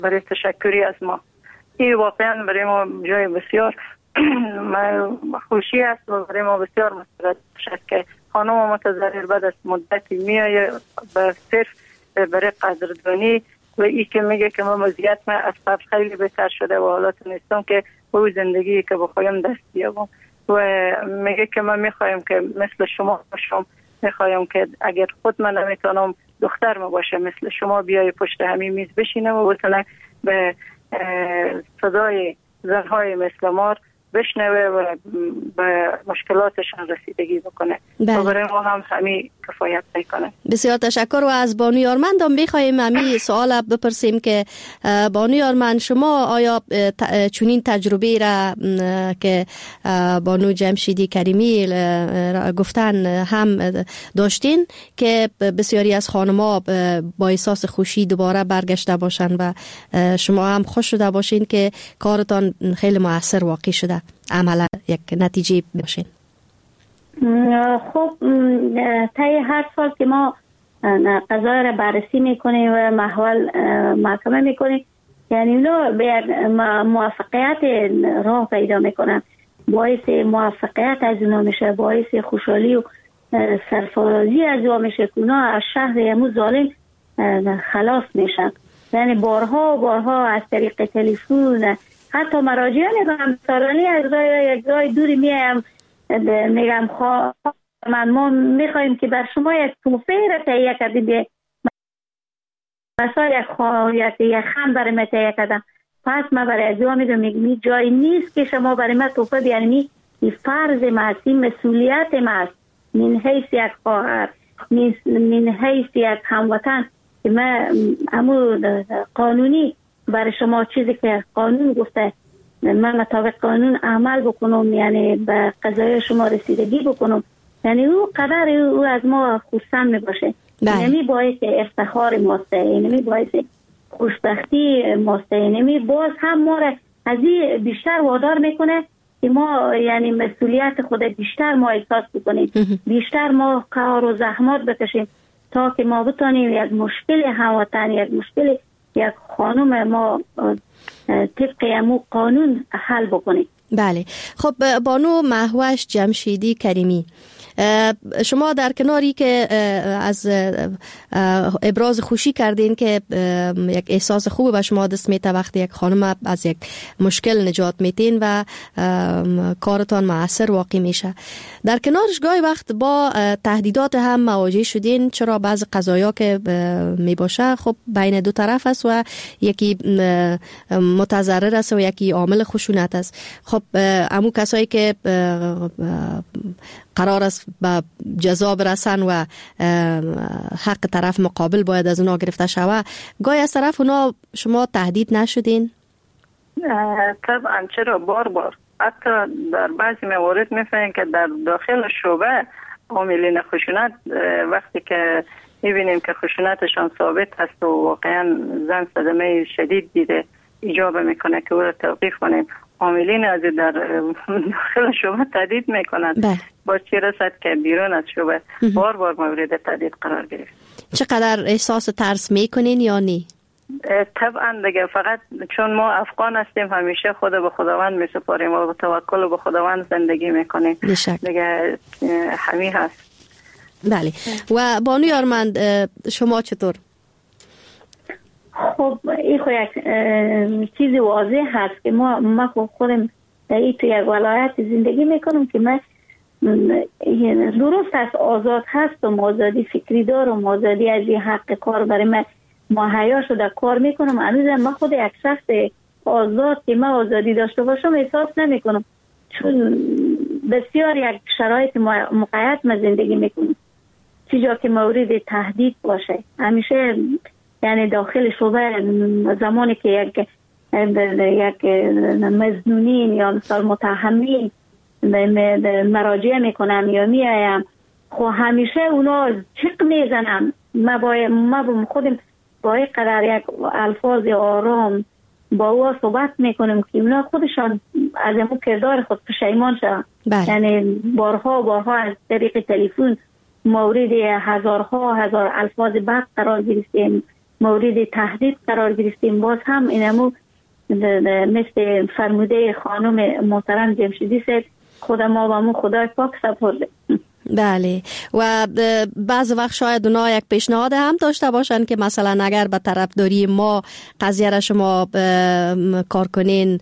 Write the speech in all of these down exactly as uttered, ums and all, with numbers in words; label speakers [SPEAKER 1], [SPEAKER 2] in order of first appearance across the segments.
[SPEAKER 1] برای تشکری از ما. این واقعا برای ما جای بسیار خوشی است و برای ما بسیار مسرت شد که خانم متضرر بعد از مدتی میایه به صرف برای قدردانی و ای که میگه که ما وضعیت ما از قبل خیلی بهتر شده و حالا تونستم که به زندگی که بخوایم دست بیابم و میگه که من میخوایم که مثل شما باشم، میخوایم که اگر خود من نمیتونم دختر ما باشه مثل شما بیای پشت همین میز بشینم و بتونه به صدای زنهای مثل ما بشنوه و به مشکلاتشان رسیدگی بکنه و برای ما هم همین کفایت میکنه.
[SPEAKER 2] بسیار تشکر. و از بانو یارمند هم بخوایم همین سوال بپرسیم که بانو یارمند شما آیا چنین تجربه را که بانو جمشیدی کریمی گفتن هم داشتین که بسیاری از خانم‌ها با احساس خوشی دوباره برگشته باشن و شما هم خوش شده باشین که کارتان خیلی مؤثر واقع شده، عملا یک نتیجه باشین؟
[SPEAKER 3] خب طی هر سال که ما قضایا را بررسی میکنیم و محول محکمه میکنیم، یعنی اونا به یک موفقیت راه پیدا میکنن، باعث موفقیت از اونا میشه، باعث خوشحالی و سرفرازی از اونا میشه که اونا از شهر یمو ظالم خلاص میشن. یعنی بارها و بارها از طریق تلفن حتی مراجعه میکنم سالانی از رای یک رای دوری میایم میگم خواه من ما میخواییم که بر شما یک توفه را تهیه کردیم به مثلا یک خواه یک خم برای ما تهیه کردم، پس من برای از او میگم می جای نیست که شما برای ما توفه بیارمی، این فرض ما است، این مسئولیت ما است من حیث یک خواهر، من حیث یک هموطن که من امو قانونی برای شما چیزی که قانون گفته من مطابق قانون عمل بکنم، یعنی به قضای شما رسیدگی بکنم، یعنی او قدر او از ما خوشم می باشه، یعنی باعث افتخار ماست، یعنی باعث خوشبختی ماست، یعنی باز هم ما را از این بیشتر وادار میکنه که ما یعنی مسئولیت خود بیشتر ما احساس بکنیم، بیشتر ما کار و زحمات بکشیم تا که ما بتونیم یک مشکل هموطن، یک مشکل یک خانم ما طبق امو قانون حل بکنیم.
[SPEAKER 2] بله. خب بانو مهوش جمشیدی کریمی، شما در کناری که از ابراز خوشی کردین که یک احساس خوب به شما دست میده وقتی یک خانم از یک مشکل نجات میتین و کارتان مؤثر واقع میشه، در کنارش گاهی وقت با تهدیدات هم مواجه شدین، چرا بعض قضایا که میباشه خب بین دو طرف است و یکی متضرر است و یکی عامل خشونت است. خب امو کسایی که قرار است به جزا برسن و حق طرف مقابل باید از اونا گرفته شود، گاهی از طرف اونا شما تهدید نشدین؟
[SPEAKER 1] طبعا، چرا بار بار حتی در بعضی موارد میفهمیم که در داخل شعبه عاملین خشونت وقتی که میبینیم که خشونتشان ثابت هست و واقعا زن صدمه شدید دیده ایجاب میکنه که او را توقیف کنیم، عاملین از در داخل شعبه تهدید میکنند، با چی رسد که بیرون از شعبه بار بار مورد تهدید قرار گرفت.
[SPEAKER 2] چقدر احساس ترس میکنین یا نی؟
[SPEAKER 1] طبعا دیگه، فقط چون ما افغان هستیم همیشه خود به خداوند میسپاریم و توکل به خداوند زندگی میکنیم دیگه، همین هست.
[SPEAKER 2] بله. و بانو یارمند شما چطور؟
[SPEAKER 3] خب این خو یک چیز واضح هست که ما ما خودم در این تو یک ولایت زندگی میکنم که من درست است آزاد هستم، آزادی فکری دارم، آزادی از این حق کار برای من مهیا شده کار میکنم، هنوز من خود یک شخص آزاد که من آزادی داشته باشم احساس نمیکنم، چون بسیار یک شرایط مقید من زندگی میکنم، چی جا که مورد تهدید باشه همیشه، یعنی داخل شعبه زمانی که یک یک مظنونین یا مثال متهمین مراجعه میکنم یا میایم، خب همیشه اونا چیق میزنم، ما با ما خودم با یک قدر یک الفاظ آرام با او صحبت میکنم که اونا خودشان از اون کردار خود پشیمان شدن. یعنی بارها بارها از طریق تلفن مورد هزارها هزار الفاظ بد قرار گرفتیم، مورد تهدید قرار گرفتیم. باز هم اینمو مثل فرموده خانم محترم جمشیدی سید خود ما و مو خدای پاک سپرده.
[SPEAKER 2] بله، و بعض وقت شاید اونا یک پیشنهاد هم داشته باشن که مثلا اگر به طرفداری ما قضیه را شما کار کنین،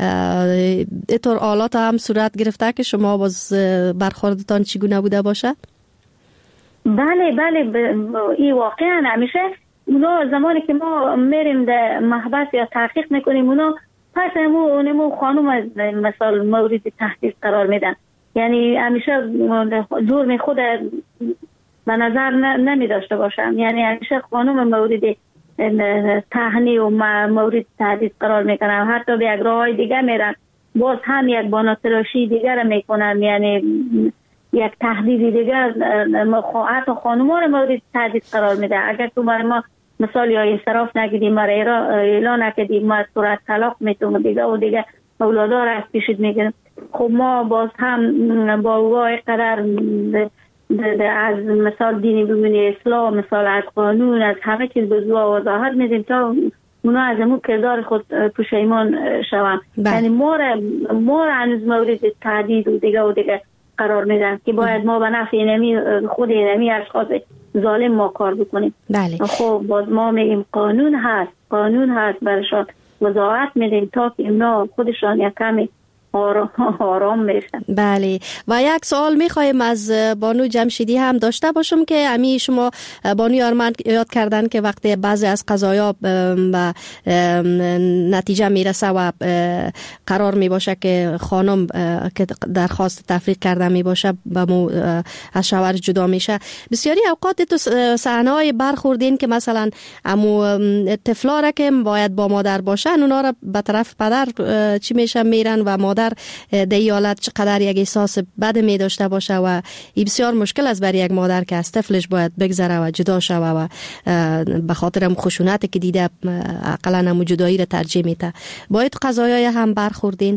[SPEAKER 2] اینطور آلات هم صورت گرفته که شما باز برخوردتان چگونه بوده باشه؟
[SPEAKER 3] بله بله، این واقعا همیشه اونا زمانی که ما میریم در محبس یا تحقیق میکنیم اونا پس امو نمو خانم مثلا مورد تهدید قرار میدن. یعنی همیشه جرم خود به نظر نمی داشته باشم، یعنی همیشه خانم مورد تهنی و مورد تهدید قرار میکنن. حتی به یک راه دیگه میرن باز هم یک باناتراشی دیگر میکنن، یعنی یک تهدید دیگر حتی خانم ها رو مورد تهدید قرار میده. اگر تو برای ما مثال یا انصراف نگیدیم، ما اعلان نکدیم، ما صورت طلاق میتونم دیگه و دیگه اولادا را از پیشت میگیرم. خب ما باز هم با وای قدر از مثال دینی ببینی اسلام، مثال از قانون، از همه چیز به زوا وضاحت میدیم تا اونا از امون کردار خود پشیمان شوند. یعنی ما را ما را هنوز مورد تهدید و دیگه و دیگه قرار میدن که باید ما به نفع اینمی خود اینمی اشخاص ظالم ما کار بکنیم.
[SPEAKER 2] بله.
[SPEAKER 3] خب باز ما میگیم قانون هست، قانون هست برشان وضاحت میدیم تا که اینا خودشان یک کمی آرام, آرام میشن.
[SPEAKER 2] بله، و یک سوال میخوایم از بانو جمشیدی هم داشته باشم که امی شما بانو یارمن یاد کردن که وقتی بعضی از قضایا به نتیجه میرسه و قرار میباشه که خانم که درخواست تفریق کرده میباشه به مو از شوهر جدا میشه، بسیاری اوقات تو صحنه‌های برخوردین که مثلا امو طفلا را که باید با مادر باشن اونا را به طرف پدر چی میشه میرن و مادر در این حالت چقدر یک احساس بد می داشته باشه و این بسیار مشکل است برای یک مادر که از طفلش باید بگذره و جدا شوه و به خاطر خشونتی که دیده اقلا هم جدایی را ترجیح میده. باید قضایای هم برخوردین؟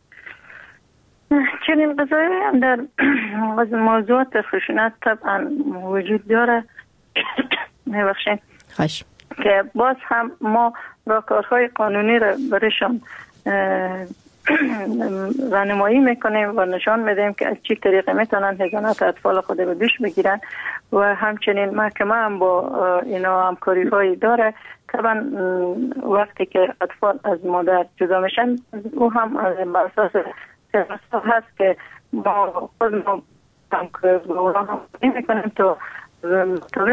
[SPEAKER 1] چنین قضایای هم در موضوعات خشونت طبعا وجود داره. میبخشین
[SPEAKER 2] خوش
[SPEAKER 1] که باز هم ما راهکارهای قانونی را برشان راهنمایی میکنیم و نشان میدیم که از چه طریقی میتونن حضانت اطفال خود به دوش بگیرن و همچنین محکمه هم با اینا همکاری هایی داره. طبعا وقتی که اطفال از مادر جدا میشن او هم از اساس سرمستر هست که ما خود ما همکاری با اونا هم میکنیم تا طبیق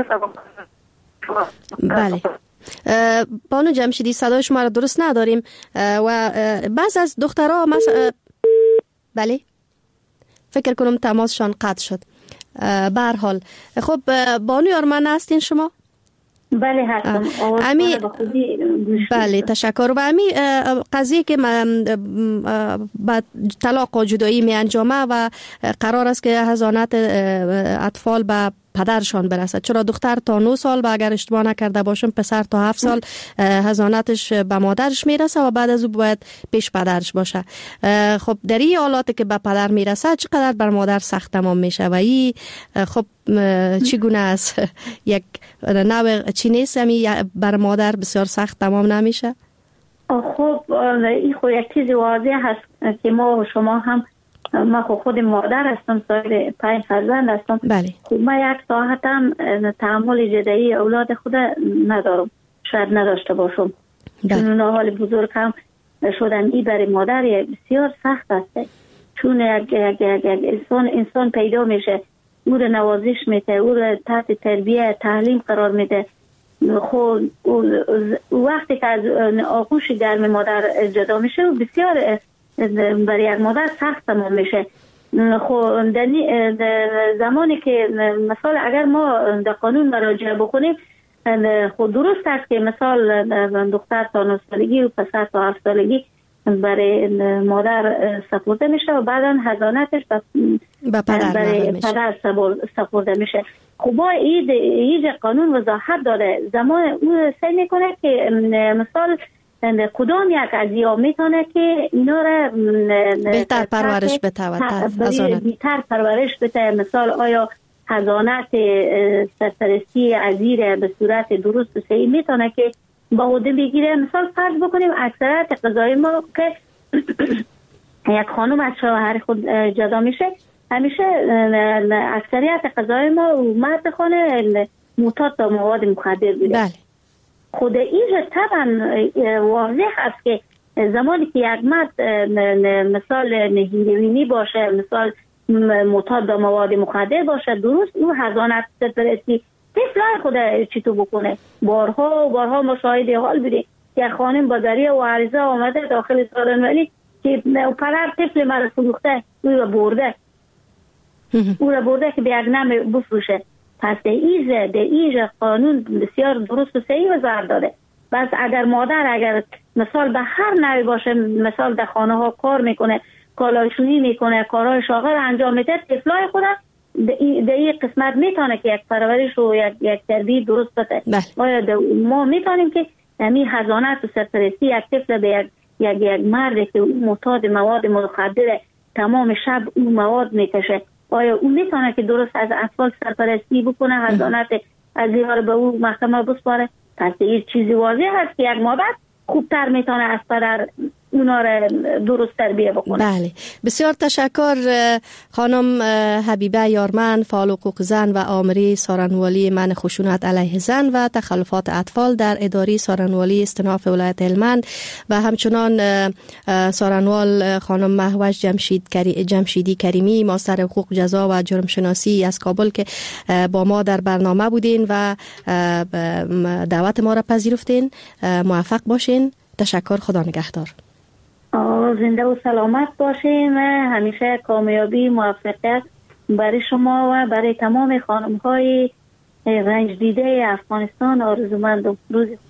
[SPEAKER 2] بله. بانو جمشیدی صدای شما را درست نداریم و بعض از دخترها مثلا بله فکر کنم تماسشان قطع شد. به هر حال خب بانو یارمن هستین شما؟
[SPEAKER 3] بله هستم.
[SPEAKER 2] امی بله تشکر. و امی قضیه که با طلاق و جدایی می انجامه و قرار است که حضانت اطفال به پدرشان برسد، چرا دختر تا نه سال و اگر اشتباه نکرده باشم پسر تا هفت سال حضانتش به مادرش میرسه و بعد از او باید پیش پدرش باشه. خب در این حالاتی که به پدر میرسه چقدر بر مادر سخت تمام میشه و این خب چگونه است؟ یک نوع چی نیست همی بر مادر بسیار سخت تمام نمیشه؟
[SPEAKER 3] خب این خود یک چیز واضح هست که ما و شما هم، ما خود مادر هستم، صاحب پنج فرزند هستم.
[SPEAKER 2] بله.
[SPEAKER 3] خب ما یک ساعت هم تحمل جدایی اولاد خود ندارم، شاید نداشته باشم.
[SPEAKER 2] بله.
[SPEAKER 3] چون اون حال بزرگ هم شدن ای برای مادر بسیار سخت است، چون یک, یک, یک, یک انسان انسان پیدا میشه، او رو نوازش میده، او رو تحت تربیه تعلیم قرار میده. خب وقتی که از آغوش گرم مادر جدا میشه بسیار برای یک مادر سخت تمام میشه. خب در زمانی که مثال اگر ما در قانون مراجعه بکنیم، خب درست است که مثال دختر تا نه سالگی و پسر تا هفت سالگی برای مادر سپرده میشه و بعدا حضانتش
[SPEAKER 2] به پدر
[SPEAKER 3] برای پدر سپرده میشه. خب با این قانون وضاحت داره، زمان او سعی میکنه که مثال کدام یک از یا میتونه که اینا را
[SPEAKER 2] بهتر پرورش بده و
[SPEAKER 3] بهتر پرورش بده. مثال آیا حضانت سرپرستی عزیر به صورت درست و صحیح میتونه که با عهده بگیره. مثال فرض بکنیم اکثریت قضای ما که یک خانم از شوهر خود جدا میشه، همیشه اکثریت قضای ما مرد خانه معتاد به مواد مخدر بوده.
[SPEAKER 2] بله.
[SPEAKER 3] خود اینجا طبعا واضح است که زمانی که یک مرد مثال هیروینی باشه، مثال معتاد به مواد مخدر باشه، درست اون حضانت سرپرستی طفلای خود چطور بکنه. بارها و بارها مشاهده حال بودیم که خانم با ذریعه و عریضه آمده داخل سالن ولی که پدر طفل مرا فروخته، او را برده او را برده که به یک نم بفروشه. پس در ایزه در ایزه قانون بسیار درست و صحیح وضع داده. بس اگر مادر اگر مثال به هر نوع باشه، مثال در خانه ها کار میکنه، کالایشونی میکنه، کارهای شاغل انجام میده، طفلای خود در این قسمت میتونه که یک پرورش و یک, یک تربیت درست بده. آیا ما میتونیم که همین حضانت و سرپرستی یک طفل به یک یک, یک مرد که معتاد مواد مخدر تمام شب اون مواد میکشه، آیا اون میتونه که درست از اطفال سرپرستی بکنه، حضانت از اینها رو به اون محکمه بسپاره؟ پس این چیزی واضح هست که یک مادر خوبتر میتونه از پدر اونا رو درست تربیه بکنه.
[SPEAKER 2] بله، بسیار تشکر خانم حبیبه یارمن، فعال حقوق زن و آمری سارنوالی منع خشونت علیه زن و تخلفات اطفال در اداره سارنوالی استناف ولایت هلمند و همچنان سارنوال خانم مهوش جمشید جمشیدی کریمی، ماستر حقوق جزا و جرم شناسی از کابل که با ما در برنامه بودین و دعوت ما را پذیرفتین. موفق باشین. تشکر. خدا نگهدار.
[SPEAKER 3] زنده و سلامت باشیم و همیشه کامیابی موفقیت برای شما و برای تمام خانم های رنج دیده افغانستان آرزومندم. روز